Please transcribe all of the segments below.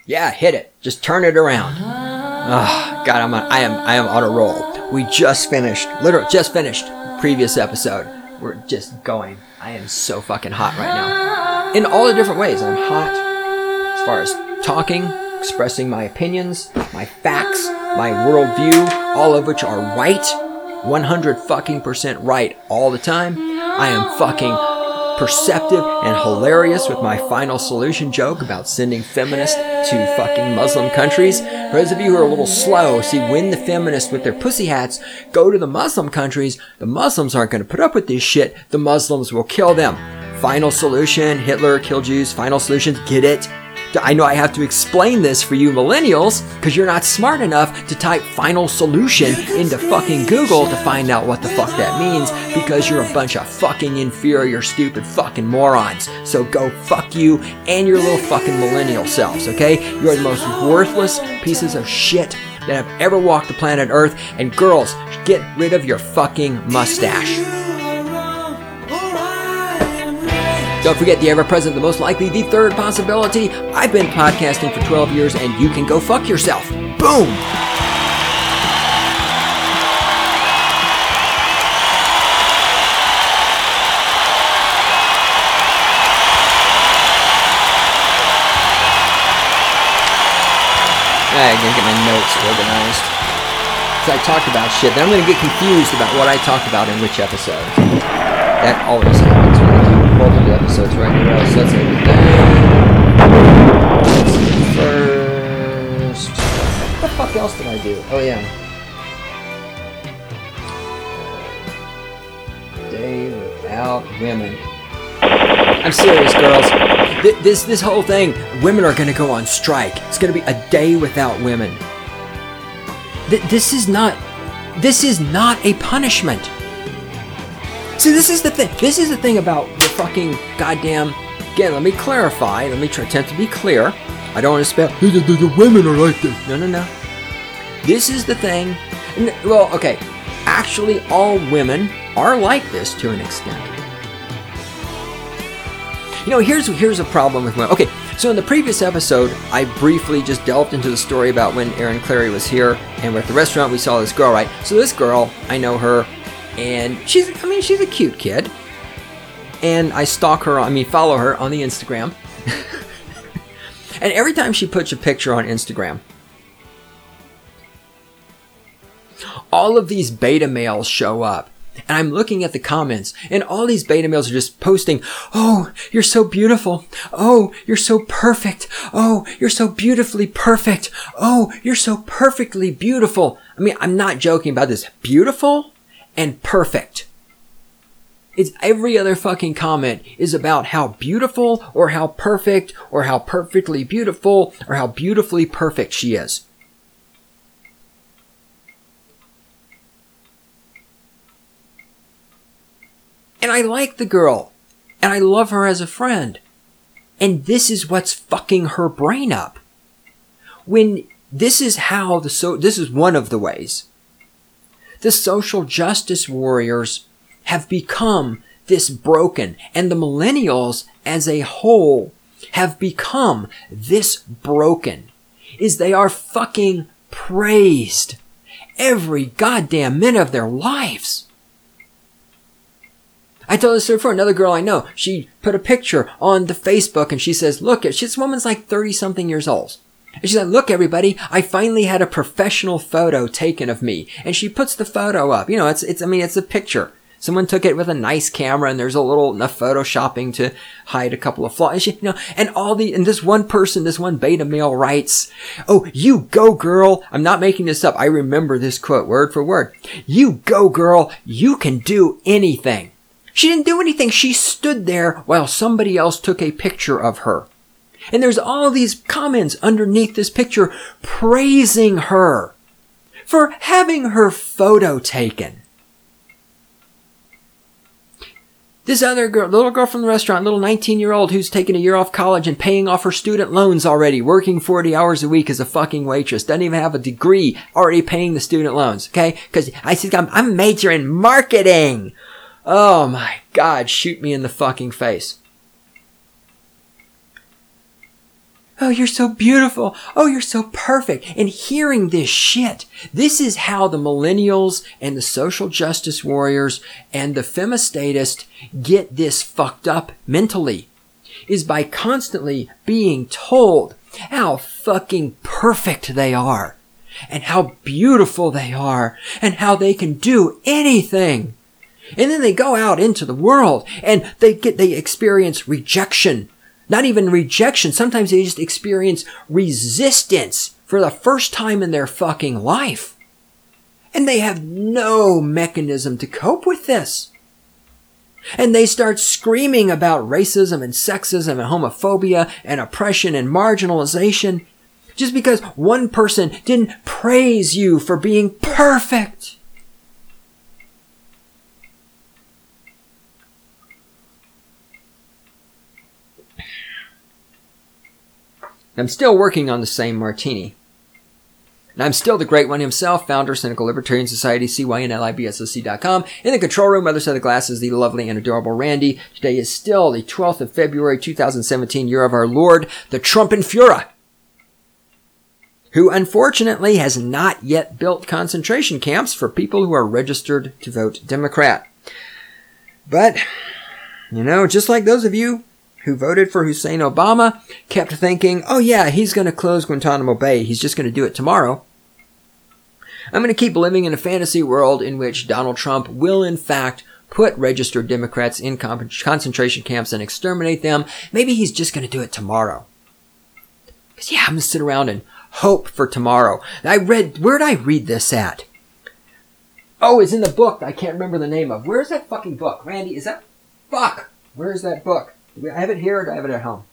Yeah, hit it. Just turn it around. Oh, God, I am on a roll. We just finished previous episode. We're just going. I am so fucking hot right now. In all the different ways. I'm hot as far as talking, expressing my opinions, my facts, my worldview, all of which are right. 100% right all the time. I am fucking perceptive and hilarious with my final solution joke about sending feminists to fucking Muslim countries. For those of you who are a little slow, see, when the feminists with their pussy hats go to the Muslim countries, the Muslims aren't going to put up with this shit. The Muslims will kill them. Final solution, Hitler killed Jews. Final solution, get it? I know I have to explain this for you millennials because you're not smart enough to type final solution into fucking Google to find out what the fuck that means because you're a bunch of fucking inferior, stupid fucking morons. So go fuck you and your little fucking millennial selves, okay? You are the most worthless pieces of shit that have ever walked the planet Earth. And girls, get rid of your fucking mustache. Don't forget the ever-present, the most likely, the third possibility. I've been podcasting for 12 years and you can go fuck yourself. Boom! I gotta get my notes organized. Because I talked about shit. Then I'm gonna get confused about what I talked about in which episode. That always happens when I do multiple episodes right in a row. So let's see. First. What the fuck else did I do? Oh, yeah. Day without women. I'm serious, girls. This whole thing, women are gonna go on strike. It's gonna be a day without women. This is not a punishment. See, this is the thing. This is the thing about the fucking goddamn... Again, let me clarify. Let me attempt to be clear. I don't want to spell... The women are like this. No. This is the thing. Well, okay. Actually, all women are like this to an extent. You know, here's a problem with women. Okay, so in the previous episode, I briefly just delved into the story about when Erin Clary was here, and we're at the restaurant, we saw this girl, right? So this girl, I know her... And she's a cute kid. And I follow her on the Instagram. And every time she puts a picture on Instagram, all of these beta males show up. And I'm looking at the comments, and all these beta males are just posting, "Oh, you're so beautiful. Oh, you're so perfect. Oh, you're so beautifully perfect. Oh, you're so perfectly beautiful." I mean, I'm not joking about this. Beautiful and perfect. It's every other fucking comment is about how beautiful or how perfect or how perfectly beautiful or how beautifully perfect she is. And I like the girl. And I love her as a friend. And this is what's fucking her brain up. This is one of the ways. The social justice warriors have become this broken, and the millennials as a whole have become this broken, is they are fucking praised every goddamn minute of their lives. I told this story before. Another girl I know, she put a picture on the Facebook and she says, look, this woman's like 30-something years old. And she's like, look, everybody, I finally had a professional photo taken of me. And she puts the photo up. You know, it's a picture. Someone took it with a nice camera and there's enough photoshopping to hide a couple of flaws. And this one beta male writes, "Oh, you go, girl." I'm not making this up. I remember this quote word for word. "You go, girl. You can do anything." She didn't do anything. She stood there while somebody else took a picture of her. And there's all these comments underneath this picture praising her for having her photo taken. This other girl, little girl from the restaurant, little 19-year-old who's taken a year off college and paying off her student loans already, working 40 hours a week as a fucking waitress, doesn't even have a degree, already paying the student loans, okay? Because I said, I'm majoring in marketing. Oh my God, shoot me in the fucking face. Oh, you're so beautiful. Oh, you're so perfect. And hearing this shit, this is how the millennials and the social justice warriors and the femistatists get this fucked up mentally, is by constantly being told how fucking perfect they are and how beautiful they are and how they can do anything. And then they go out into the world and they experience rejection. Not even rejection. Sometimes they just experience resistance for the first time in their fucking life. And they have no mechanism to cope with this. And they start screaming about racism and sexism and homophobia and oppression and marginalization just because one person didn't praise you for being perfect. I'm still working on the same martini. And I'm still the great one himself, founder, Cynical Libertarian Society, CYNLIBSOC.com. In the control room, other side of the glass is the lovely and adorable Randy. Today is still the 12th of February, 2017, year of our Lord, the Trumpenführer, who unfortunately has not yet built concentration camps for people who are registered to vote Democrat. But, just like those of you who voted for Hussein Obama, kept thinking, oh yeah, he's going to close Guantanamo Bay. He's just going to do it tomorrow. I'm going to keep living in a fantasy world in which Donald Trump will, in fact, put registered Democrats in concentration camps and exterminate them. Maybe he's just going to do it tomorrow. Because, I'm going to sit around and hope for tomorrow. Where did I read this at? Oh, it's in the book I can't remember the name of. Where's that fucking book? Randy, where's that book? Do I have it here or do I have it at home?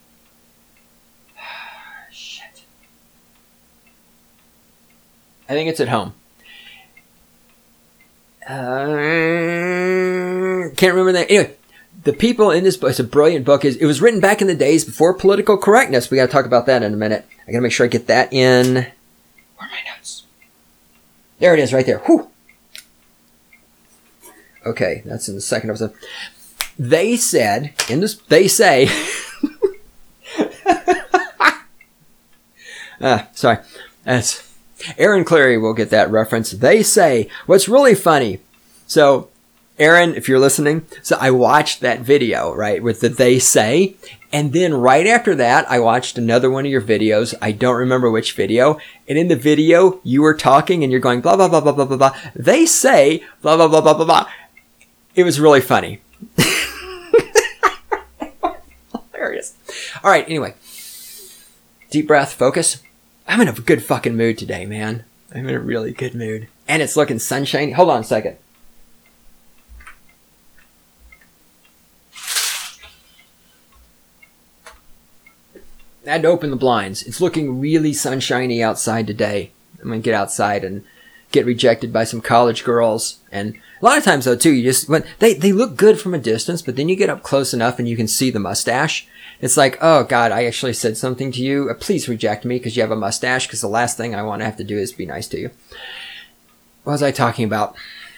Shit. I think it's at home. Can't remember that. Anyway, the people in this book, it's a brilliant book. It was written back in the days before political correctness. We got to talk about that in a minute. I got to make sure I get that in. Where are my notes? There it is, right there. Whew. Okay, that's in the second episode. They say, sorry, that's Aaron Cleary will get that reference. They say, what's really funny. So, Aaron, if you're listening, so I watched that video, right, with the they say, and then right after that, I watched another one of your videos. I don't remember which video. And in the video, you were talking and you're going, blah, blah, blah, blah, blah, blah, blah. They say, blah, blah, blah, blah, blah, blah. It was really funny. Hilarious. All right, anyway. Deep breath, focus. I'm in a good fucking mood today, man. I'm in a really good mood. And it's looking sunshiny. Hold on a second. I had to open the blinds. It's looking really sunshiny outside today. I'm going to get outside and get rejected by some college girls. And a lot of times, though, too, they look good from a distance, but then you get up close enough and you can see the mustache. It's like, oh, God, I actually said something to you. Please reject me because you have a mustache, because the last thing I want to have to do is be nice to you. What was I talking about?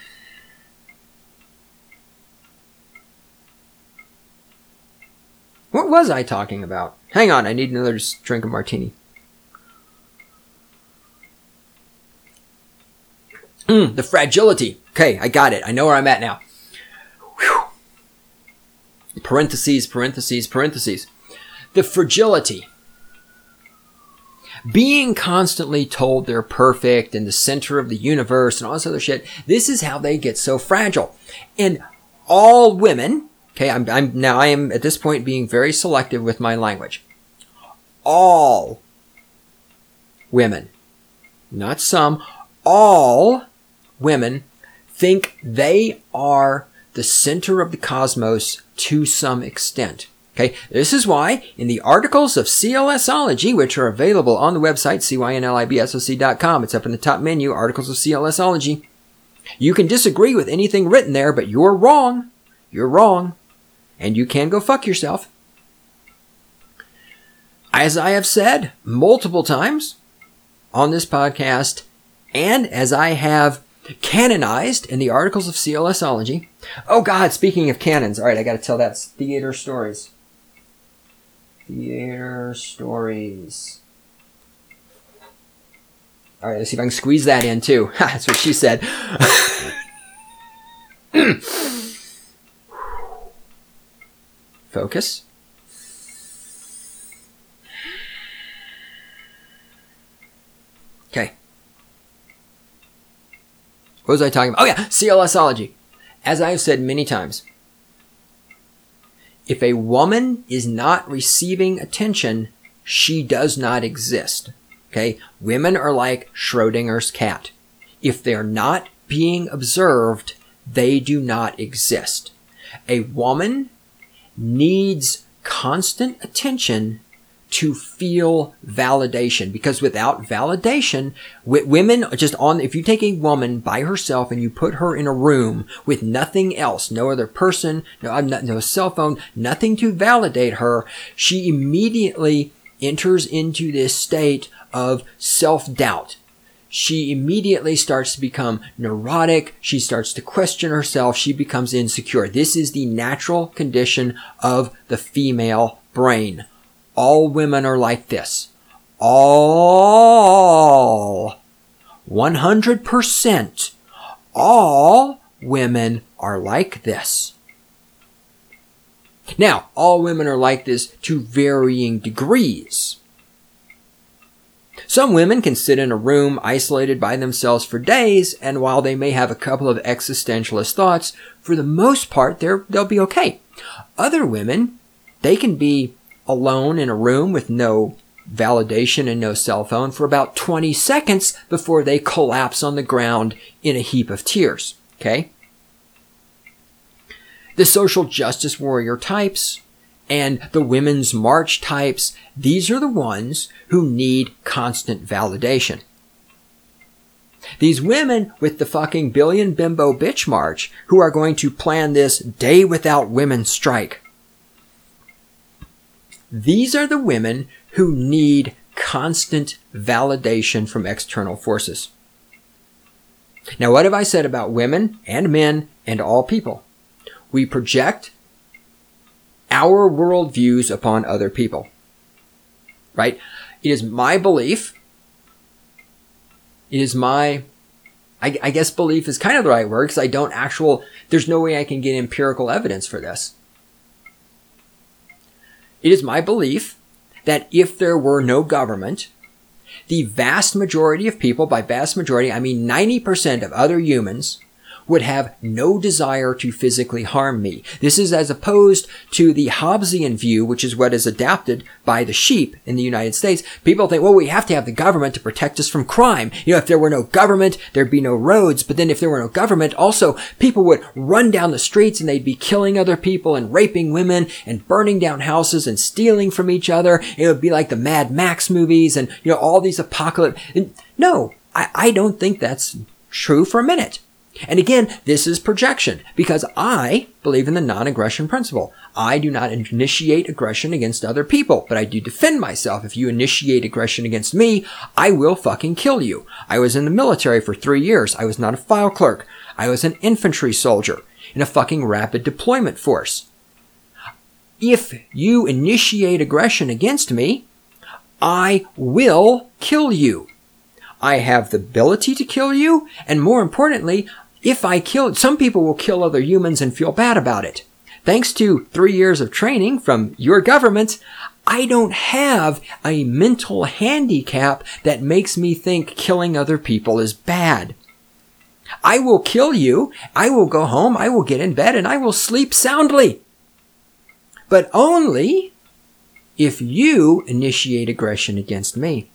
What was I talking about? Hang on, I need another drink of martini. The fragility. Okay, I got it. I know where I'm at now. Whew. Parentheses. The fragility. Being constantly told they're perfect and the center of the universe and all this other shit. This is how they get so fragile. And all women, okay, I am at this point being very selective with my language. All women, not some, all women think they are the center of the cosmos to some extent. Okay, this is why in the articles of CLSology, which are available on the website, CYNLIBSOC.com, it's up in the top menu, articles of CLSology. You can disagree with anything written there, but you're wrong. You're wrong. And you can go fuck yourself. As I have said multiple times on this podcast, and as I have canonized in the articles of CLSology. Oh God, speaking of canons, all right, I got to tell that theater stories. Theater stories. All right, let's see if I can squeeze that in too. That's what she said. Focus. Okay. What was I talking about? Oh yeah, CLSology. As I have said many times, if a woman is not receiving attention, she does not exist. Okay? Women are like Schrodinger's cat. If they're not being observed, they do not exist. A woman needs constant attention to feel validation, because without validation, women just if you take a woman by herself and you put her in a room with nothing else, no other person, no cell phone, nothing to validate her, she immediately enters into this state of self-doubt. She immediately starts to become neurotic. She starts to question herself. She becomes insecure. This is the natural condition of the female brain. All women are like this. All 100%. All women are like this. Now, all women are like this to varying degrees. Some women can sit in a room isolated by themselves for days, and while they may have a couple of existentialist thoughts, for the most part, they'll be okay. Other women, they can be alone in a room with no validation and no cell phone for about 20 seconds before they collapse on the ground in a heap of tears. Okay? The social justice warrior types and the women's march types, these are the ones who need constant validation. These women with the fucking billion bimbo bitch march who are going to plan this day without women strike, these are the women who need constant validation from external forces. Now, what have I said about women and men and all people? We project our worldviews upon other people, right? It is my belief. It is my, I guess belief is kind of the right word, because there's no way I can get empirical evidence for this. It is my belief that if there were no government, the vast majority of people, by vast majority, I mean 90% of other humans, would have no desire to physically harm me. This is as opposed to the Hobbesian view, which is what is adapted by the sheep in the United States. People think, well, we have to have the government to protect us from crime. If there were no government, there'd be no roads. But then if there were no government, also people would run down the streets and they'd be killing other people and raping women and burning down houses and stealing from each other. It would be like the Mad Max movies and, all these apocalypse. No, I don't think that's true for a minute. And again, this is projection, because I believe in the non-aggression principle. I do not initiate aggression against other people, but I do defend myself. If you initiate aggression against me, I will fucking kill you. I was in the military for 3 years. I was not a file clerk. I was an infantry soldier in a fucking rapid deployment force. If you initiate aggression against me, I will kill you. I have the ability to kill you, and more importantly, if I kill, some people will kill other humans and feel bad about it. Thanks to 3 years of training from your government, I don't have a mental handicap that makes me think killing other people is bad. I will kill you, I will go home, I will get in bed, and I will sleep soundly. But only if you initiate aggression against me.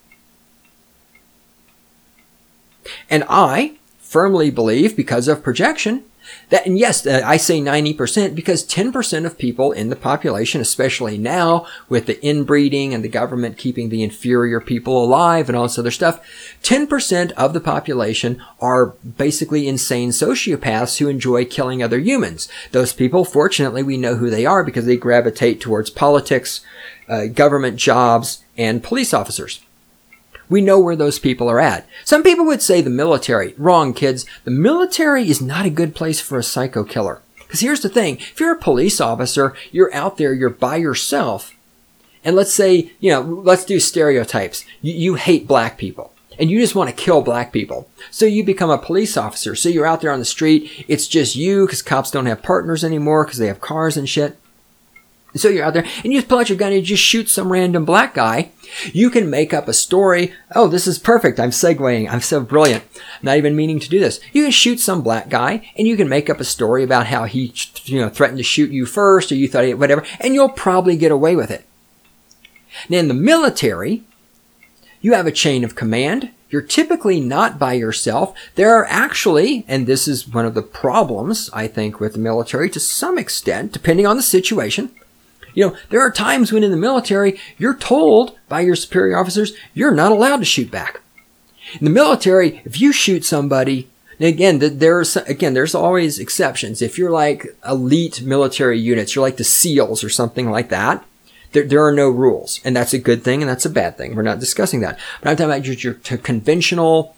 And I firmly believe, because of projection, that, and yes, I say 90%, because 10% of people in the population, especially now with the inbreeding and the government keeping the inferior people alive and all this other stuff, 10% of the population are basically insane sociopaths who enjoy killing other humans. Those people, fortunately, we know who they are because they gravitate towards politics, government jobs, and police officers. We know where those people are at. Some people would say the military. Wrong, kids. The military is not a good place for a psycho killer. Because here's the thing. If you're a police officer, you're out there, you're by yourself. And let's say, let's do stereotypes. You hate black people and you just want to kill black people. So you become a police officer. So you're out there on the street. It's just you because cops don't have partners anymore because they have cars and shit. So you're out there and you just pull out your gun and you just shoot some random black guy. You can make up a story. Oh, this is perfect. I'm segueing. I'm so brilliant. Not even meaning to do this. You can shoot some black guy and you can make up a story about how he, threatened to shoot you first or you thought whatever, and you'll probably get away with it. Now in the military, you have a chain of command. You're typically not by yourself. There are actually, and this is one of the problems, I think, with the military to some extent, depending on the situation. There are times when in the military, you're told by your superior officers, you're not allowed to shoot back. In the military, if you shoot somebody, again, there's always exceptions. If you're like elite military units, you're like the SEALs or something like that, there are no rules. And that's a good thing and that's a bad thing. We're not discussing that. But I'm talking about your conventional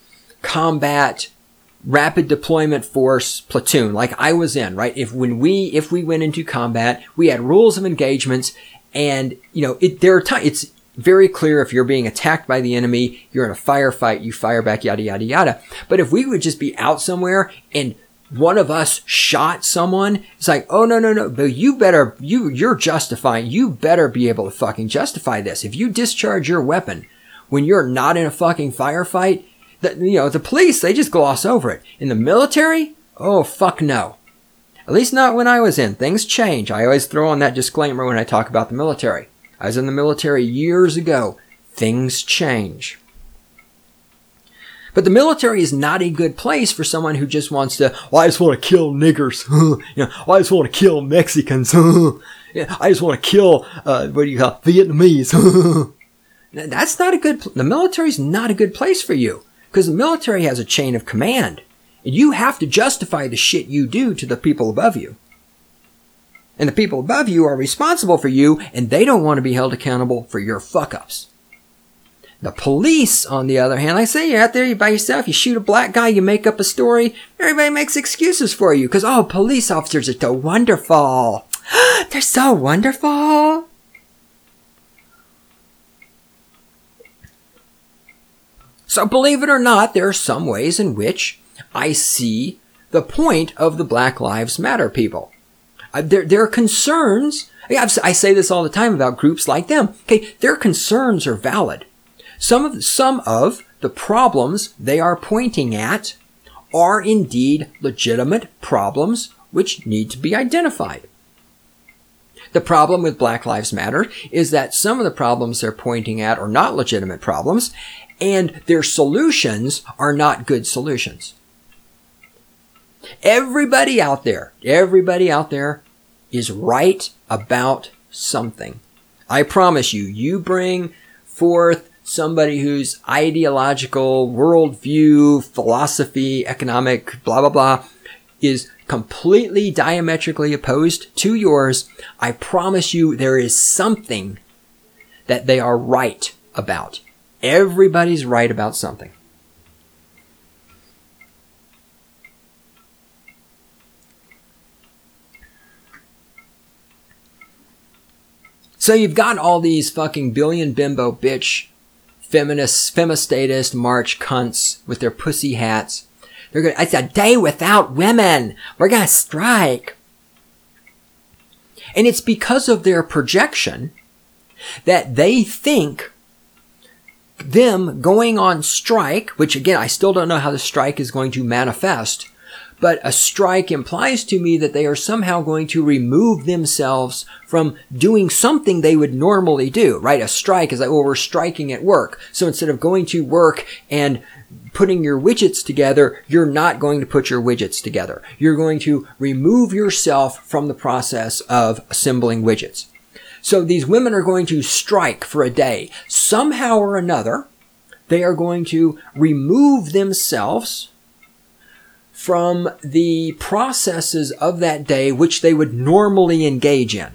combat rapid deployment force platoon like I was in, right? If we went into combat, we had rules of engagements and, it's very clear if you're being attacked by the enemy, you're in a firefight, you fire back, yada, yada, yada. But if we would just be out somewhere and one of us shot someone, it's like, oh, no, but you're justifying, you better be able to fucking justify this. If you discharge your weapon when you're not in a fucking firefight, the police, they just gloss over it. In the military, oh, fuck no. At least not when I was in. Things change. I always throw on that disclaimer when I talk about the military. I was in the military years ago. Things change. But the military is not a good place for someone who just wants to, I just want to kill niggers. I just want to kill Mexicans. I just want to kill, Vietnamese. That's not the military's not a good place for you. Because the military has a chain of command. And you have to justify the shit you do to the people above you. And the people above you are responsible for you, and they don't want to be held accountable for your fuck-ups. The police, on the other hand, like I say, you're out there, you're by yourself, you shoot a black guy, you make up a story, everybody makes excuses for you. Because, police officers are so wonderful. They're so wonderful. So believe it or not, there are some ways in which I see the point of the Black Lives Matter people. Their concerns, I say this all the time about groups like them. Okay, their concerns are valid. Some of the problems they are pointing at are indeed legitimate problems which need to be identified. The problem with Black Lives Matter is that some of the problems they're pointing at are not legitimate problems, and their solutions are not good solutions. Everybody out there is right about something. I promise you, you bring forth somebody whose ideological worldview, philosophy, economic, blah, blah, blah, is completely diametrically opposed to yours. I promise you there is something that they are right about. Everybody's right about something. So you've got all these fucking billion bimbo bitch feminists, femistatist march cunts with their pussy hats. It's a day without women. We're gonna strike. And it's because of their projection that they think them going on strike, which again, I still don't know how the strike is going to manifest, but a strike implies to me that they are somehow going to remove themselves from doing something they would normally do, right? A strike is like, we're striking at work. So instead of going to work and putting your widgets together, you're not going to put your widgets together. You're going to remove yourself from the process of assembling widgets. So these women are going to strike for a day. Somehow or another, they are going to remove themselves from the processes of that day which they would normally engage in.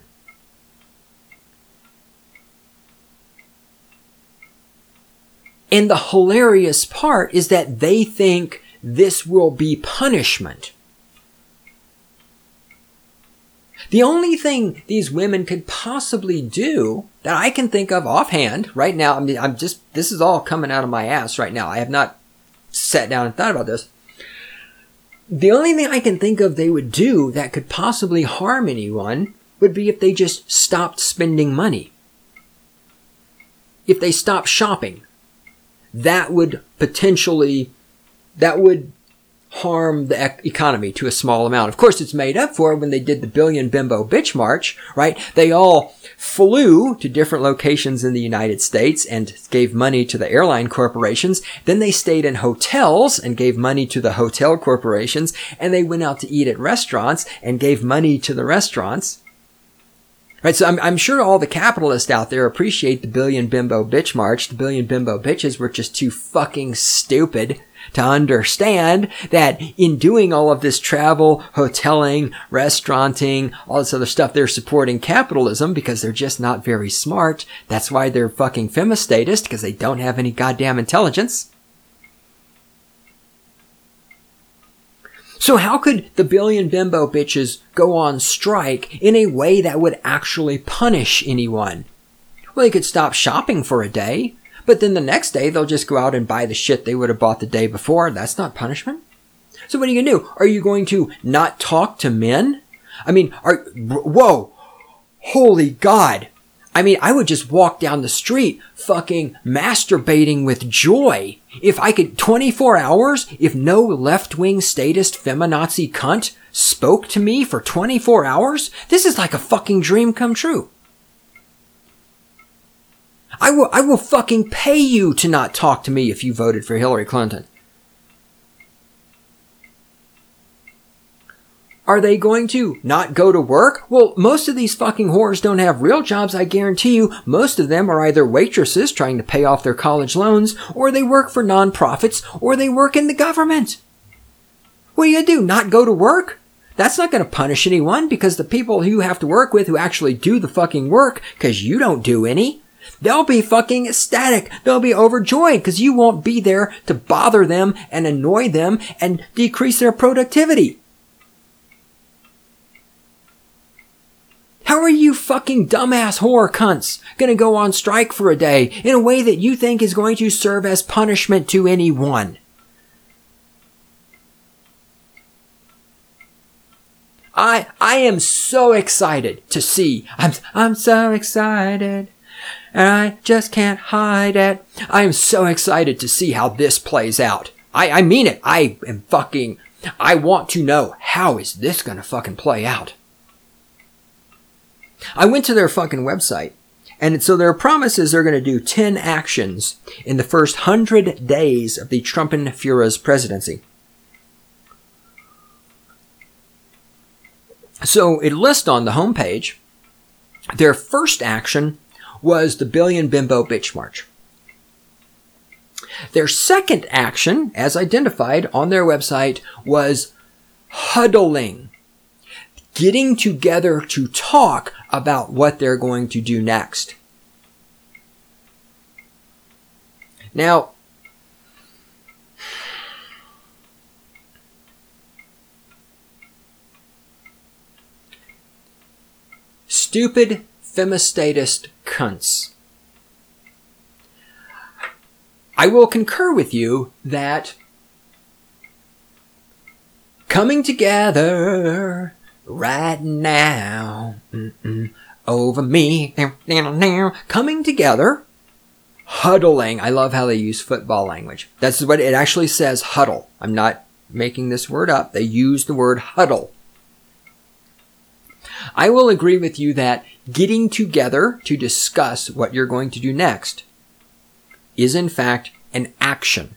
And the hilarious part is that they think this will be punishment. The only thing these women could possibly do that I can think of offhand right now, I mean, this is all coming out of my ass right now. I have not sat down and thought about this. The only thing I can think of they would do that could possibly harm anyone would be if they just stopped spending money. If they stopped shopping. That would harm the economy to a small amount. Of course, it's made up for when they did the Billion Bimbo Bitch March, right? They all flew to different locations in the United States and gave money to the airline corporations. Then they stayed in hotels and gave money to the hotel corporations. And they went out to eat at restaurants and gave money to the restaurants. Right, so I'm sure all the capitalists out there appreciate the Billion Bimbo Bitch March. The Billion Bimbo Bitches were just too fucking stupid to understand that in doing all of this travel, hoteling, restauranting, all this other stuff, they're supporting capitalism because they're just not very smart. That's why they're fucking femistatist, because they don't have any goddamn intelligence. So how could the Billion Bimbo Bitches go on strike in a way that would actually punish anyone? Well, they could stop shopping for a day, but then the next day they'll just go out and buy the shit they would have bought the day before. That's not punishment. So what are you going to do? Are you going to not talk to men? I mean, whoa, holy God. I mean, I would just walk down the street fucking masturbating with joy. If I could, 24 hours, if no left-wing statist feminazi cunt spoke to me for 24 hours, this is like a fucking dream come true. I will fucking pay you to not talk to me if you voted for Hillary Clinton. Are they going to not go to work? Well, most of these fucking whores don't have real jobs, I guarantee you. Most of them are either waitresses trying to pay off their college loans, or they work for nonprofits, or they work in the government. What are you going to do? Not go to work? That's not going to punish anyone, because the people you have to work with who actually do the fucking work, because you don't do any, they'll be fucking ecstatic. They'll be overjoyed, because you won't be there to bother them and annoy them and decrease their productivity. How are you fucking dumbass whore cunts gonna go on strike for a day in a way that you think is going to serve as punishment to anyone? I am so excited to see. I'm so excited. And I just can't hide it. I am so excited to see how this plays out. I mean it. I want to know, how is this gonna fucking play out? I went to their fucking website, and so their promise is they're going to do 10 actions in the first 100 days of the Trumpenführer's presidency. So it lists on the homepage, their first action was the Billion Bimbo Bitch March. Their second action, as identified on their website, was huddling. Getting together to talk about what they're going to do next. Now, stupid femistatist cunts. I will concur with you that coming together right now, over me, coming together, huddling. I love how they use football language. That's what it actually says, huddle. I'm not making this word up. They use the word huddle. I will agree with you that getting together to discuss what you're going to do next is in fact an action.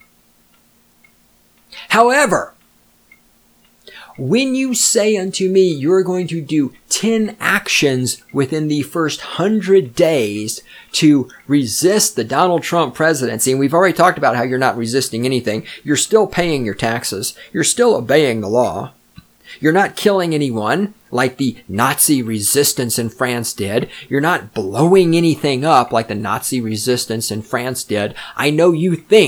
However, when you say unto me, you're going to do 10 actions within the first 100 days to resist the Donald Trump presidency, and we've already talked about how you're not resisting anything. You're still paying your taxes. You're still obeying the law. You're not killing anyone like the Nazi resistance in France did. You're not blowing anything up like the Nazi resistance in France did. I know you think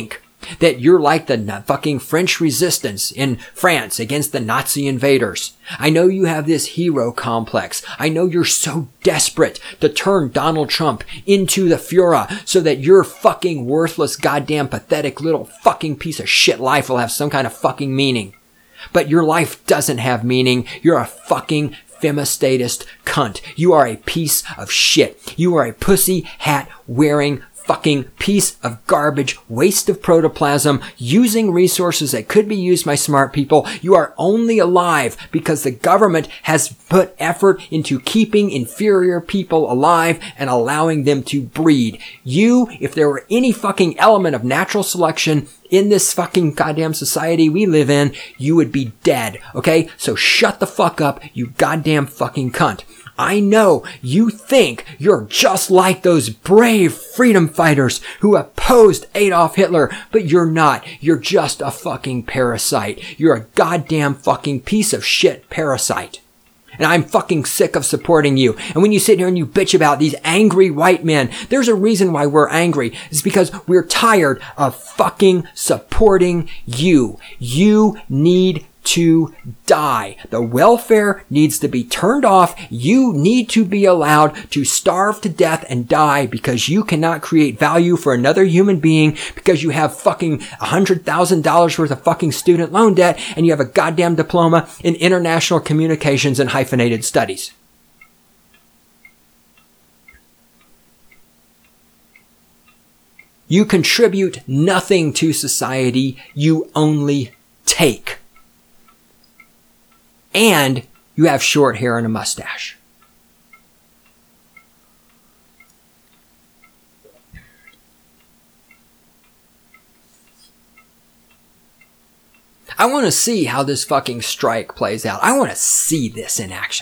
that you're like the fucking French resistance in France against the Nazi invaders. I know you have this hero complex. I know you're so desperate to turn Donald Trump into the Führer so that your fucking worthless, goddamn, pathetic little fucking piece of shit life will have some kind of fucking meaning. But your life doesn't have meaning. You're a fucking femistatist cunt. You are a piece of shit. You are a pussy hat wearing fucking piece of garbage, waste of protoplasm, using resources that could be used by smart people. You are only alive because the government has put effort into keeping inferior people alive and allowing them to breed. You, if there were any fucking element of natural selection in this fucking goddamn society we live in, you would be dead, okay? So shut the fuck up, you goddamn fucking cunt. I know you think you're just like those brave freedom fighters who opposed Adolf Hitler, but you're not. You're just a fucking parasite. You're a goddamn fucking piece of shit parasite. And I'm fucking sick of supporting you. And when you sit here and you bitch about these angry white men, there's a reason why we're angry. It's because we're tired of fucking supporting you. You need to die. The welfare needs to be turned off. You need to be allowed to starve to death and die because you cannot create value for another human being because you have fucking $100,000 worth of fucking student loan debt and you have a goddamn diploma in international communications and hyphenated studies. You contribute nothing to society. You only take. And you have short hair and a mustache. I want to see how this fucking strike plays out. I want to see this in action.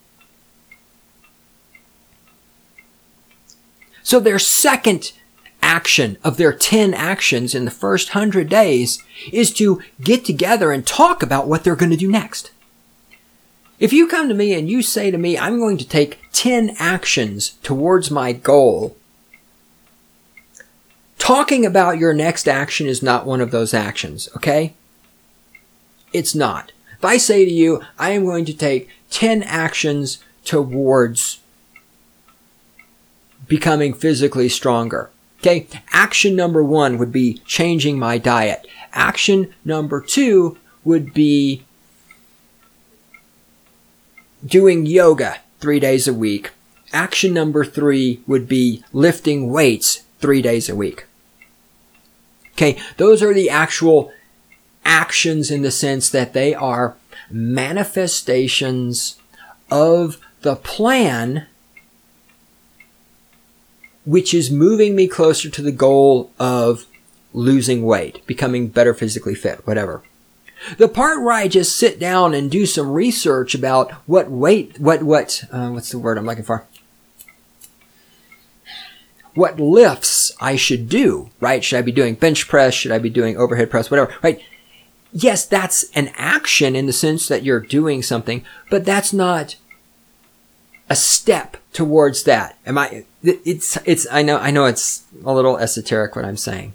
So their second action of their 10 actions in the first 100 days is to get together and talk about what they're going to do next. If you come to me and you say to me, I'm going to take 10 actions towards my goal, talking about your next action is not one of those actions, okay? It's not. If I say to you, I am going to take 10 actions towards becoming physically stronger, okay? Action number 1 would be changing my diet. Action number 2 would be doing yoga 3 days a week. Action number 3 would be lifting weights 3 days a week. Okay, those are the actual actions in the sense that they are manifestations of the plan which is moving me closer to the goal of losing weight, becoming better physically fit, whatever. The part where I just sit down and do some research about what's the word I'm looking for? What lifts I should do, right? Should I be doing bench press? Should I be doing overhead press? Whatever, right? Yes, that's an action in the sense that you're doing something, but that's not a step towards that. I know it's a little esoteric what I'm saying.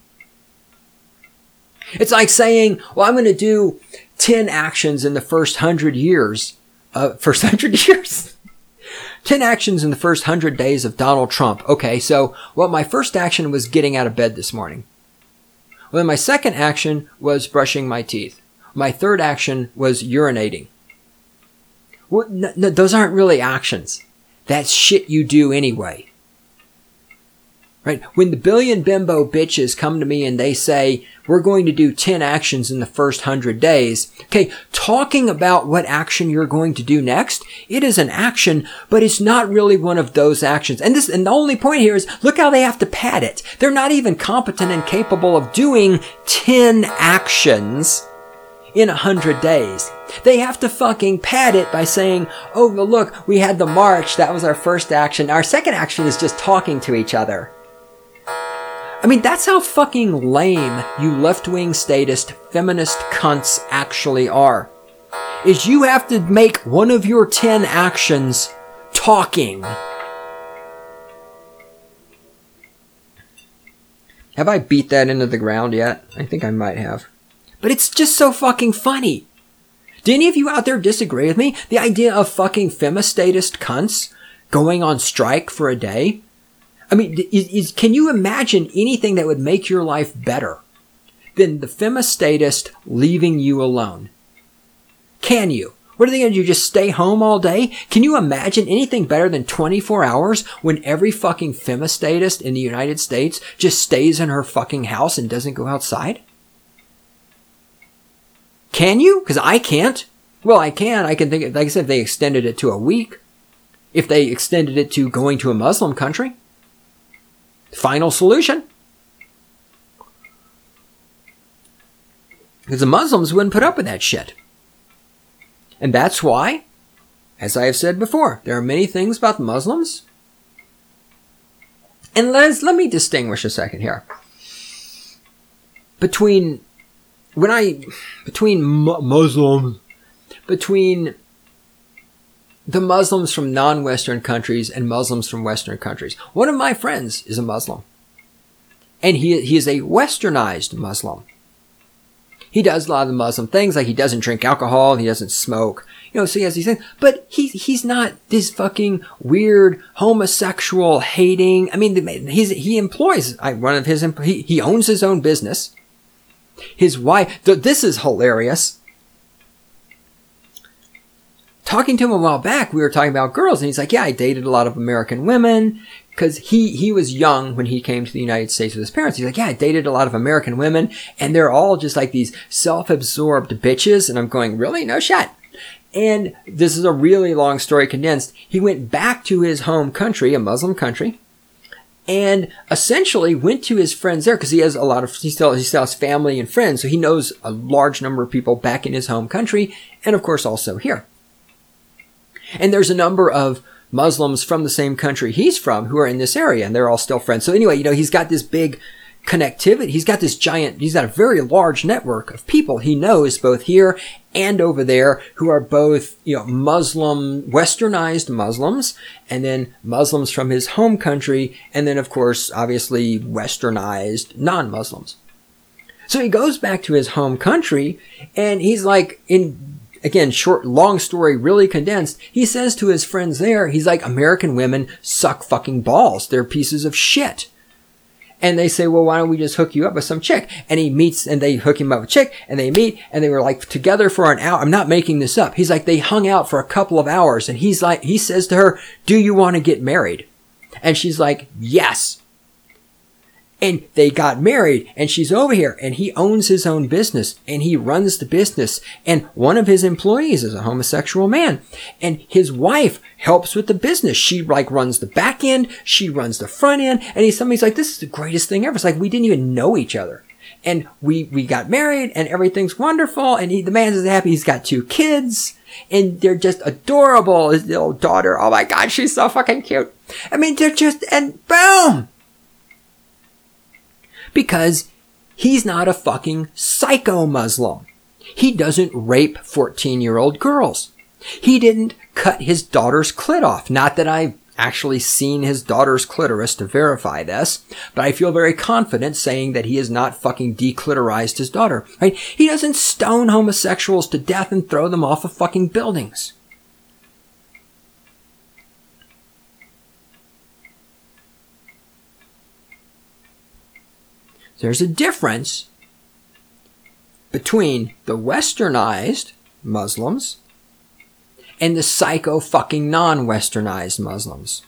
It's like saying, well, I'm going to do 10 actions in the first 100 years. 10 actions in the first 100 days of Donald Trump. Okay, so, well, my first action was getting out of bed this morning. Well, then my second action was brushing my teeth. My third action was urinating. Well, no, those aren't really actions. That's shit you do anyway. Right? When the billion bimbo bitches come to me and they say, we're going to do 10 actions in the first 100 days. Okay, talking about what action you're going to do next, it is an action, but it's not really one of those actions. And the only point here is, look how they have to pad it. They're not even competent and capable of doing 10 actions in 100 days. They have to fucking pad it by saying, oh, well, look, we had the march. That was our first action. Our second action is just talking to each other. I mean, that's how fucking lame you left-wing statist feminist cunts actually are. Is you have to make one of your 10 actions talking. Have I beat that into the ground yet? I think I might have. But it's just so fucking funny. Do any of you out there disagree with me? The idea of fucking femistatist cunts going on strike for a day? I mean, can you imagine anything that would make your life better than the femistatist leaving you alone? Can you? What are they going to do? Just stay home all day? Can you imagine anything better than 24 hours when every fucking femistatist in the United States just stays in her fucking house and doesn't go outside? Can you? Because I can't. Well, I can. I can think, like I said, if they extended it to a week, if they extended it to going to a Muslim country, final solution. Because the Muslims wouldn't put up with that shit. And that's why, as I have said before, there are many things about the Muslims. And let me distinguish a second here. Between the Muslims from non-Western countries and Muslims from Western countries. One of my friends is a Muslim. And he is a westernized Muslim. He does a lot of the Muslim things, like he doesn't drink alcohol, he doesn't smoke, so he has these things. But he's not this fucking weird homosexual hating. I mean, he employs he owns his own business. His wife, this is hilarious. Talking to him a while back, we were talking about girls, and he's like, yeah, I dated a lot of American women, because he was young when he came to the United States with his parents. He's like, yeah, I dated a lot of American women, and they're all just like these self-absorbed bitches. And I'm going, really? No shit. And this is a really long story condensed. He went back to his home country, a Muslim country, and essentially went to his friends there, because he still has family and friends, so he knows a large number of people back in his home country, and of course also here. And there's a number of Muslims from the same country he's from who are in this area, and they're all still friends. So anyway, he's got this big connectivity. He's got a very large network of people he knows both here and over there who are both, Muslim, westernized Muslims, and then Muslims from his home country, and then of course, obviously westernized non-Muslims. So he goes back to his home country, and he's like, again, long story, really condensed. He says to his friends there, he's like, American women suck fucking balls. They're pieces of shit. And they say, well, why don't we just hook you up with some chick? And he meets, and they hook him up with a chick, and they meet, and they were like together for an hour. I'm not making this up. He's like, they hung out for a couple of hours, and he says to her, do you want to get married? And she's like, yes. And they got married, and she's over here, and he owns his own business, and he runs the business, and one of his employees is a homosexual man, and his wife helps with the business. She runs the back end, she runs the front end, and somebody's like, this is the greatest thing ever. It's like, we didn't even know each other. And we got married, and everything's wonderful, and the man's is happy. He's got 2 kids, and they're just adorable. His little daughter, oh my God, she's so fucking cute. I mean, and boom! Because he's not a fucking psycho-Muslim. He doesn't rape 14-year-old girls. He didn't cut his daughter's clit off. Not that I've actually seen his daughter's clitoris to verify this, but I feel very confident saying that he has not fucking declitorized his daughter. Right? He doesn't stone homosexuals to death and throw them off of fucking buildings. There's a difference between the westernized Muslims and the psycho fucking non-westernized Muslims.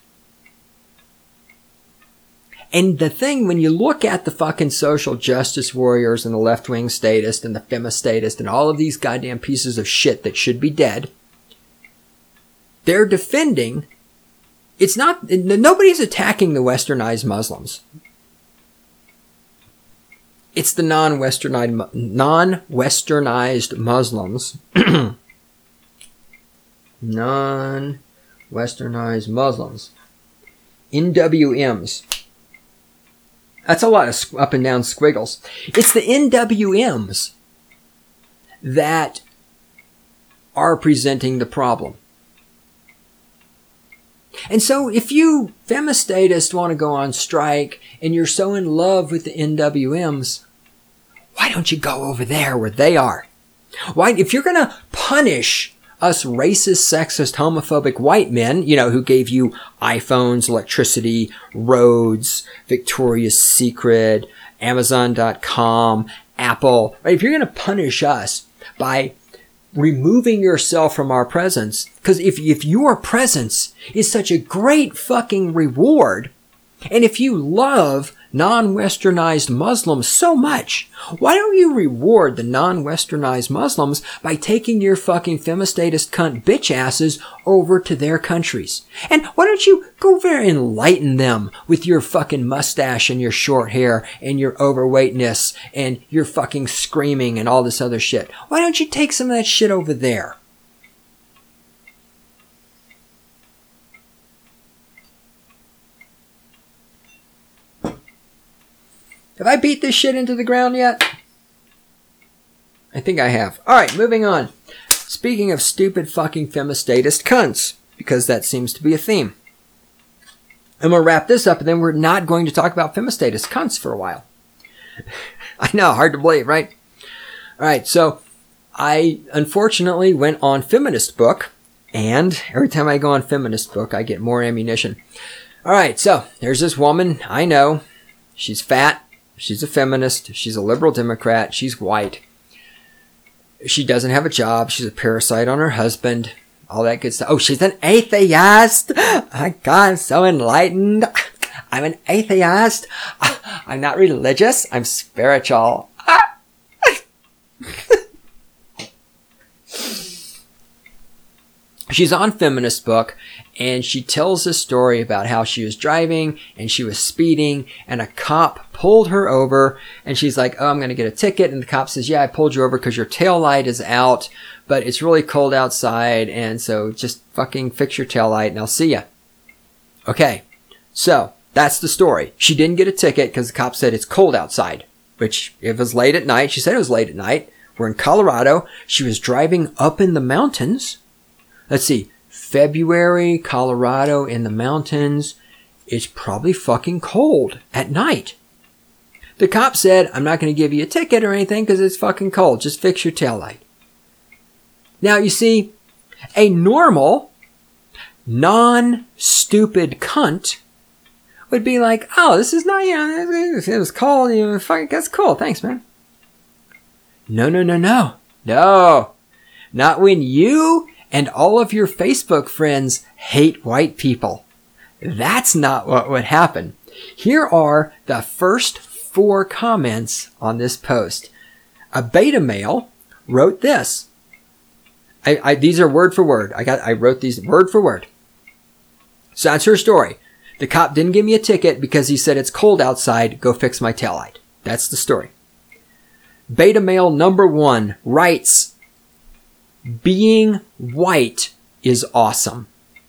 And the thing, when you look at the fucking social justice warriors and the left-wing statist and the femistatist and all of these goddamn pieces of shit that should be dead, they're defending, nobody's attacking the westernized Muslims. It's the non-westernized Muslims. Non-westernized Muslims. NWMs. That's a lot of up and down squiggles. It's the NWMs that are presenting the problem. And so if you femistatists want to go on strike and you're so in love with the NWMs, why don't you go over there where they are? Why, if you're going to punish us racist, sexist, homophobic white men, who gave you iPhones, electricity, roads, Victoria's Secret, Amazon.com, Apple, right? If you're going to punish us by removing yourself from our presence, because if your presence is such a great fucking reward, and if you love non-westernized Muslims so much, why don't you reward the non-westernized Muslims by taking your fucking femistatist cunt bitch asses over to their countries? And why don't you go over and enlighten them with your fucking mustache and your short hair and your overweightness and your fucking screaming and all this other shit? Why don't you take some of that shit over there? Have I beat this shit into the ground yet? I think I have. Alright, moving on. Speaking of stupid fucking femistatist cunts, because that seems to be a theme. I'm going to wrap this up and then we're not going to talk about femistatist cunts for a while. I know, hard to believe, right? Alright, so I unfortunately went on Feminist Book, and every time I go on Feminist Book, I get more ammunition. Alright, so there's this woman I know. She's fat. She's a feminist. She's a liberal Democrat. She's white. She doesn't have a job. She's a parasite on her husband. All that good stuff. Oh, she's an atheist. Oh my God, I'm so enlightened. I'm an atheist. I'm not religious. I'm spiritual. She's on Feminist Book, and she tells a story about how she was driving and she was speeding and a cop pulled her over, and she's like, oh, I'm going to get a ticket. And the cop says, yeah, I pulled you over because your tail light is out, but it's really cold outside. And so just fucking fix your tail light and I'll see ya. Okay. So that's the story. She didn't get a ticket because the cop said it's cold outside, which it was late at night. She said it was late at night. We're in Colorado. She was driving up in the mountains. Let's see. February, Colorado in the mountains. It's probably fucking cold at night. The cop said, I'm not going to give you a ticket or anything because it's fucking cold. Just fix your taillight. Now, you see, a normal, non-stupid cunt would be like, oh, this is not, it was cold. Fucking, that's cool. Thanks, man. No. No. Not when you and all of your Facebook friends hate white people. That's not what would happen. Here are the first 4 comments on this post. A beta male wrote this. These are word for word. I wrote these word for word. So that's her story. The cop didn't give me a ticket because he said it's cold outside. Go fix my taillight. That's the story. Beta male number 1 writes, being white is awesome.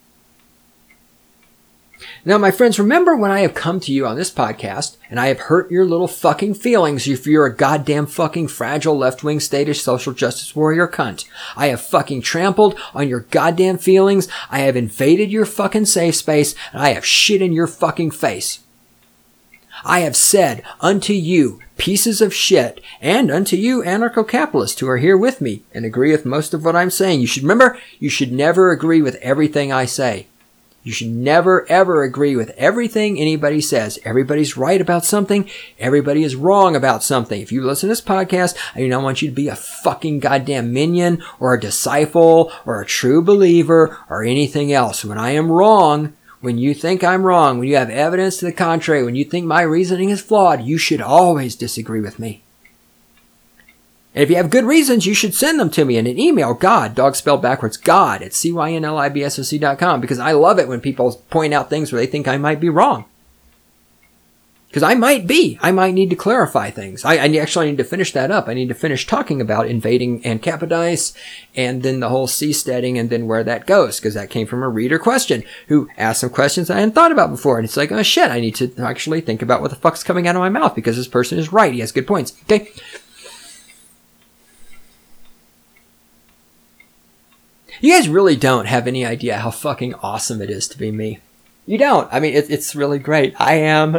Now, my friends, remember when I have come to you on this podcast and I have hurt your little fucking feelings if you're a goddamn fucking fragile left-wing statist social justice warrior cunt. I have fucking trampled on your goddamn feelings. I have invaded your fucking safe space and I have shit in your fucking face. I have said unto you, pieces of shit, and unto you, anarcho-capitalists who are here with me and agree with most of what I'm saying. You should never agree with everything I say. You should never, ever agree with everything anybody says. Everybody's right about something. Everybody is wrong about something. If you listen to this podcast, I do not want you to be a fucking goddamn minion or a disciple or a true believer or anything else. When I am wrong, when you think I'm wrong, when you have evidence to the contrary, when you think my reasoning is flawed, you should always disagree with me. And if you have good reasons, you should send them to me in an email, God, dog spelled backwards, God, at cynlibsoc.com, because I love it when people point out things where they think I might be wrong. Because I might need to clarify things. I actually need to finish that up. I need to finish talking about invading Ancapidice and then the whole seasteading and then where that goes, because that came from a reader question who asked some questions I hadn't thought about before. And it's like, oh shit, I need to actually think about what the fuck's coming out of my mouth because this person is right. He has good points. Okay. You guys really don't have any idea how fucking awesome it is to be me. You don't. I mean, it's really great. I am.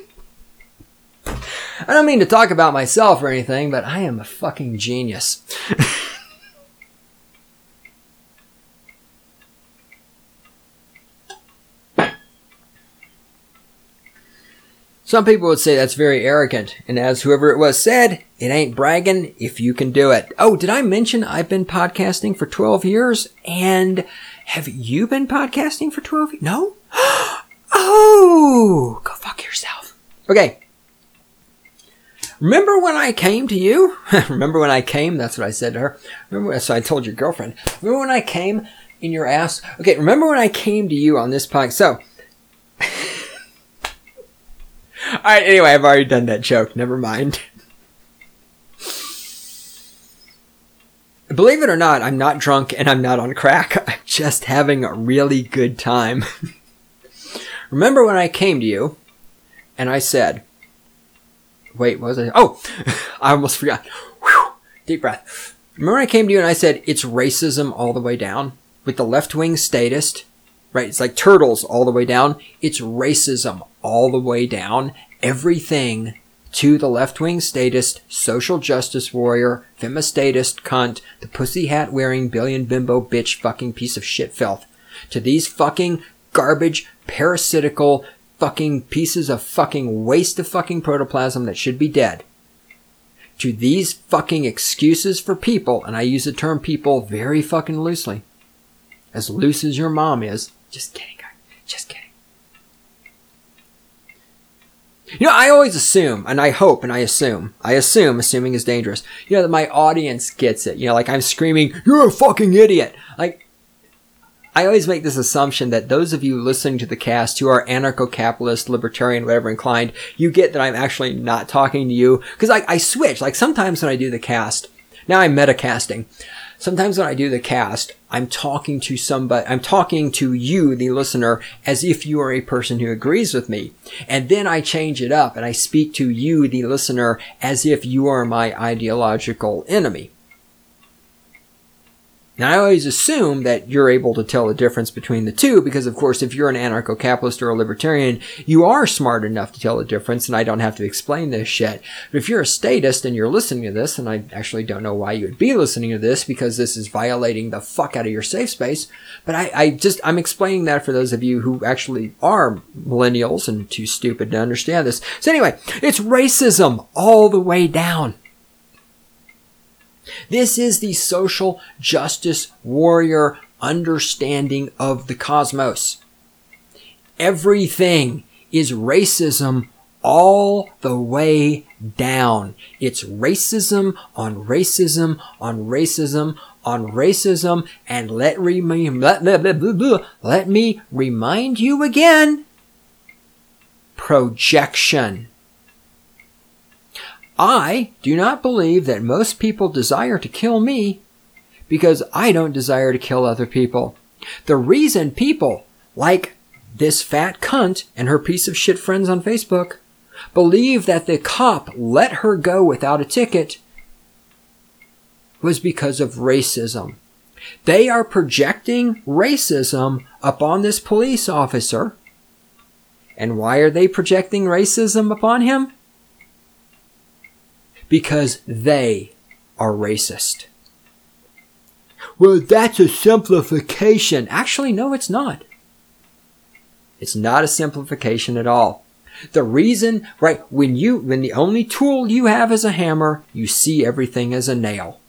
I don't mean to talk about myself or anything, but I am a fucking genius. Some people would say that's very arrogant, and as whoever it was said, it ain't bragging if you can do it. Oh, did I mention I've been podcasting for 12 years? And have you been podcasting for 12 years? No? Oh, go fuck yourself. Okay. Remember when I came to you? Remember when I came? That's what I said to her. So I told your girlfriend. Remember when I came in your ass? Okay, remember when I came to you on this podcast? So... Alright, anyway, I've already done that joke. Never mind. Believe it or not, I'm not drunk and I'm not on crack. I'm just having a really good time. Remember when I came to you and I said... Wait, what was I... Oh! I almost forgot. Whew, deep breath. Remember when I came to you and I said, it's racism all the way down? With the left-wing statist... Right, it's like turtles all the way down. It's racism all the way down. Everything to the left-wing statist, social justice warrior, femistatist cunt, the pussy hat wearing billion bimbo bitch fucking piece of shit filth. To these fucking garbage, parasitical fucking pieces of fucking waste of fucking protoplasm that should be dead. To these fucking excuses for people, and I use the term people very fucking loosely. As loose as your mom is. Just kidding, guys. Just kidding. You know, I always assume, and I hope, and I assume, assuming is dangerous, you know, that my audience gets it. You know, like I'm screaming, you're a fucking idiot. Like, I always make this assumption that those of you listening to the cast who are anarcho-capitalist, libertarian, whatever inclined, you get that I'm actually not talking to you. Because I switch. Like sometimes when I do the cast, now I'm metacasting. Sometimes when I do the cast, I'm talking to somebody, I'm talking to you, the listener, as if you are a person who agrees with me. And then I change it up and I speak to you, the listener, as if you are my ideological enemy. Now, I always assume that you're able to tell the difference between the two because, of course, if you're an anarcho-capitalist or a libertarian, you are smart enough to tell the difference, and I don't have to explain this shit. But if you're a statist and you're listening to this, and I actually don't know why you would be listening to this because this is violating the fuck out of your safe space, but I'm explaining that for those of you who actually are millennials and too stupid to understand this. So anyway, it's racism all the way down. This is the social justice warrior understanding of the cosmos. Everything is racism all the way down. It's racism on racism on racism on racism, and let me remind you again, projection. I do not believe that most people desire to kill me because I don't desire to kill other people. The reason people like this fat cunt and her piece of shit friends on Facebook believe that the cop let her go without a ticket was because of racism. They are projecting racism upon this police officer. And why are they projecting racism upon him? Because they are racist. Well, that's a simplification. Actually, no, it's not. It's not a simplification at all. The reason, right, when the only tool you have is a hammer, you see everything as a nail.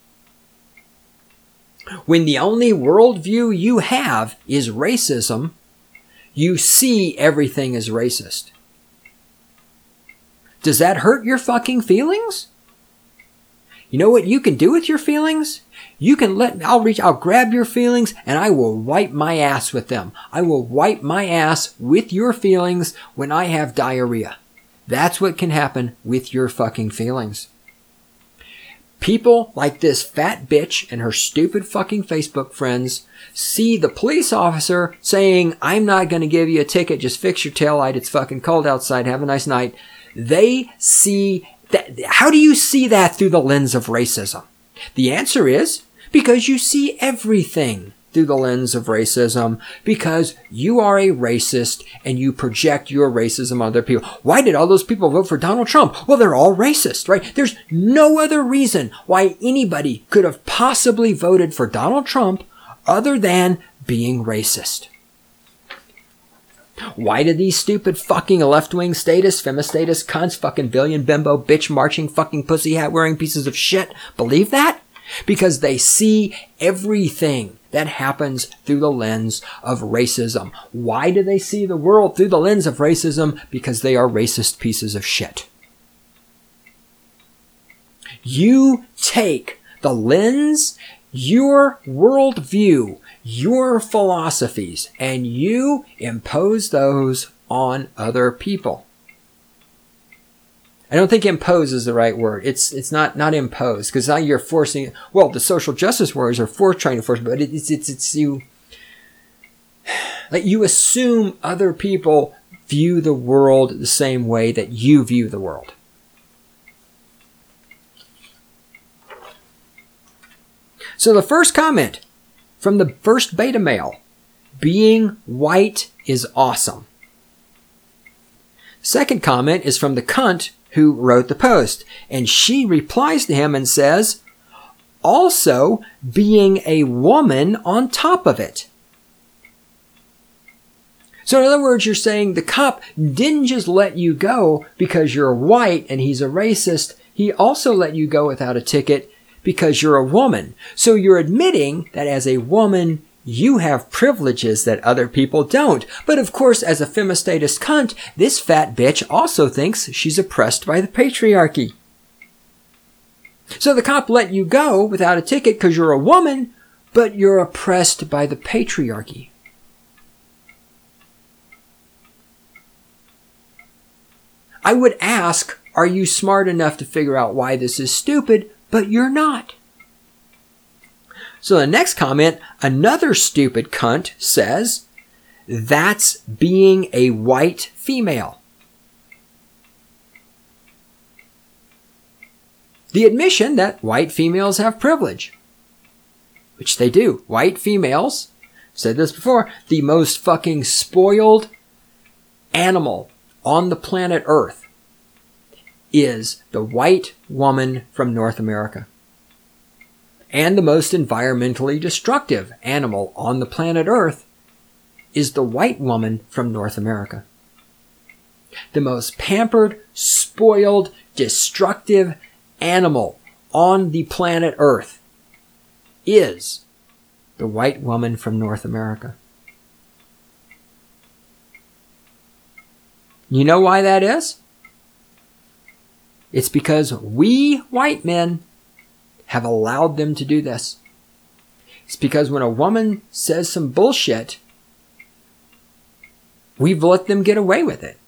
When the only worldview you have is racism, you see everything as racist. Does that hurt your fucking feelings? You know what you can do with your feelings? You can I'll grab your feelings and I will wipe my ass with them. I will wipe my ass with your feelings when I have diarrhea. That's what can happen with your fucking feelings. People like this fat bitch and her stupid fucking Facebook friends see the police officer saying, I'm not going to give you a ticket, just fix your taillight, it's fucking cold outside, have a nice night. They see that. How do you see that through the lens of racism? The answer is because you see everything through the lens of racism because you are a racist and you project your racism on other people. Why did all those people vote for Donald Trump? Well, they're all racist, right? There's no other reason why anybody could have possibly voted for Donald Trump other than being racist. Why did these stupid fucking left-wing status, femistatus, cunts, fucking billion bimbo, bitch marching, fucking pussy hat wearing pieces of shit believe that? Because they see everything that happens through the lens of racism. Why do they see the world through the lens of racism? Because they are racist pieces of shit. You take the lens, your worldview, your philosophies, and you impose those on other people. I don't think impose is the right word. It's not impose, because now you're forcing. Well, the social justice warriors are trying to force, but it's you. Like, you assume other people view the world the same way that you view the world. So the first comment from the first beta male, being white is awesome. Second comment is from the cunt who wrote the post, and she replies to him and says, also being a woman on top of it. So in other words, you're saying the cop didn't just let you go because you're white and he's a racist. He also let you go without a ticket because you're a woman. So you're admitting that as a woman, you have privileges that other people don't. But of course, as a femistatist cunt, this fat bitch also thinks she's oppressed by the patriarchy. So the cop let you go without a ticket because you're a woman, but you're oppressed by the patriarchy. I would ask, are you smart enough to figure out why this is stupid? But you're not. So the next comment, another stupid cunt says, that's being a white female. The admission that white females have privilege, which they do. White females, said this before, the most fucking spoiled animal on the planet Earth is the white woman from North America. And the most environmentally destructive animal on the planet Earth is the white woman from North America. The most pampered, spoiled, destructive animal on the planet Earth is the white woman from North America. You know why that is? It's because we white men have allowed them to do this. It's because when a woman says some bullshit, we've let them get away with it.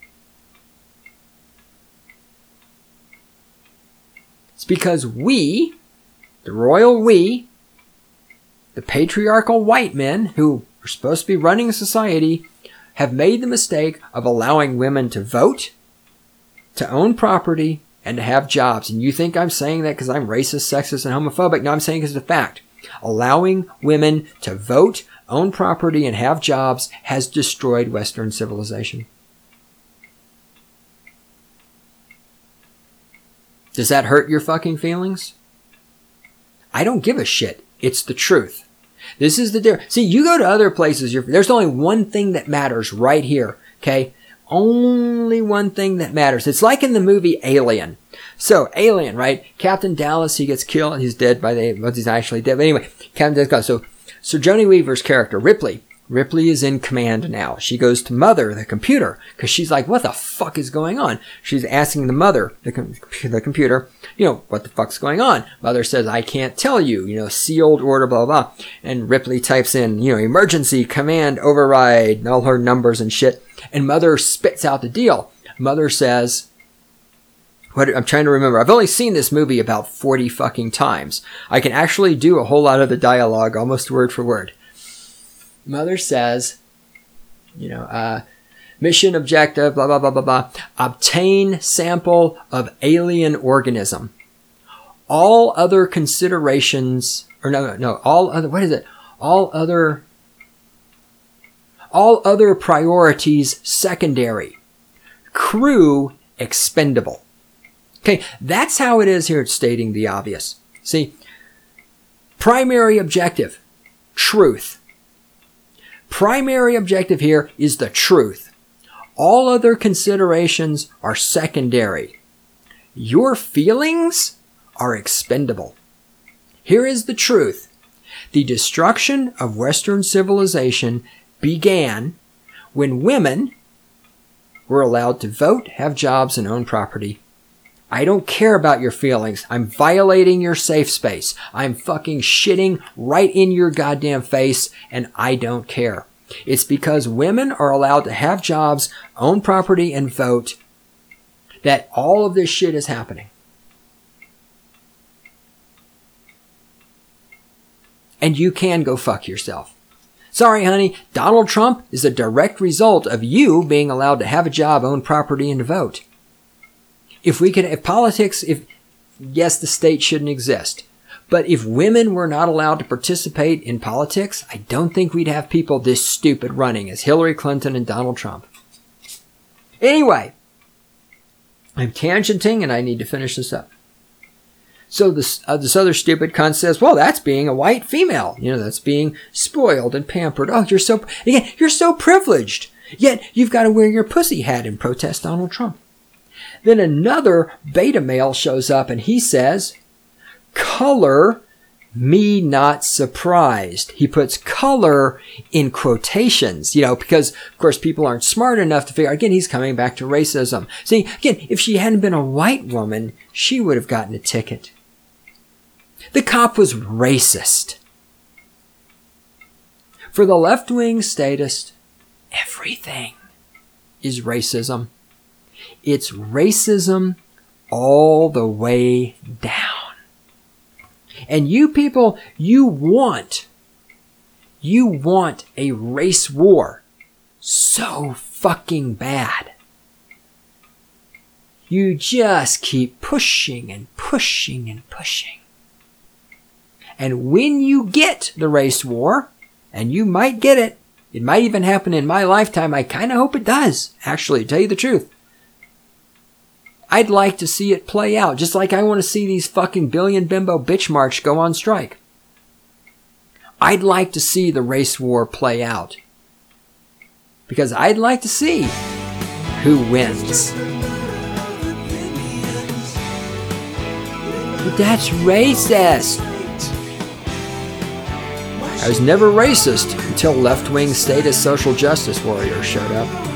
It's because we, the royal we, the patriarchal white men who are supposed to be running society, have made the mistake of allowing women to vote, to own property, and to have jobs. And you think I'm saying that because I'm racist, sexist, and homophobic? No, I'm saying it's a fact. Allowing women to vote, own property, and have jobs has destroyed Western civilization. Does that hurt your fucking feelings? I don't give a shit. It's the truth. This is the difference. See, you go to other places, there's only one thing that matters right here, okay? Only one thing that matters. It's like in the movie Alien. So, Alien, right? Captain Dallas, he gets killed. He's dead by he's actually dead. But anyway, Captain Dallas goes. So Sigourney Weaver's character, Ripley is in command now. She goes to Mother, the computer, because she's like, what the fuck is going on? She's asking the Mother, the computer, what the fuck's going on? Mother says, I can't tell you, sealed order, blah, blah. And Ripley types in, emergency command override, and all her numbers and shit. And Mother spits out the deal. Mother says, I'm trying to remember. I've only seen this movie about 40 fucking times. I can actually do a whole lot of the dialogue almost word for word. Mother says, mission objective, blah, blah, blah, blah, blah. Obtain sample of alien organism. All other considerations, all All other priorities secondary. Crew expendable. Okay, that's how it is here at Stating the Obvious. See, primary objective, truth. Primary objective here is the truth. All other considerations are secondary. Your feelings are expendable. Here is the truth. The destruction of Western civilization began when women were allowed to vote, have jobs, and own property. I don't care about your feelings. I'm violating your safe space. I'm fucking shitting right in your goddamn face, and I don't care. It's because women are allowed to have jobs, own property, and vote that all of this shit is happening. And you can go fuck yourself. Sorry, honey, Donald Trump is a direct result of you being allowed to have a job, own property, and vote. Yes, the state shouldn't exist. But if women were not allowed to participate in politics, I don't think we'd have people this stupid running as Hillary Clinton and Donald Trump. Anyway, I'm tangenting and I need to finish this up. So this other stupid cunt says, well, that's being a white female. That's being spoiled and pampered. Oh, you're so privileged. Yet you've got to wear your pussy hat and protest Donald Trump. Then another beta male shows up and he says, color me not surprised. He puts color in quotations, because of course people aren't smart enough to figure, again, he's coming back to racism. See, again, if she hadn't been a white woman, she would have gotten a ticket. The cop was racist. For the left-wing statist, everything is racism. It's racism all the way down. And you people, you want a race war so fucking bad. You just keep pushing and pushing and pushing. And when you get the race war, and you might get it, it might even happen in my lifetime, I kind of hope it does, actually, to tell you the truth. I'd like to see it play out, just like I want to see these fucking Billion Bimbo Bitch March go on strike. I'd like to see the race war play out. Because I'd like to see who wins. But that's racist. I was never racist until left-wing statist social justice warriors showed up.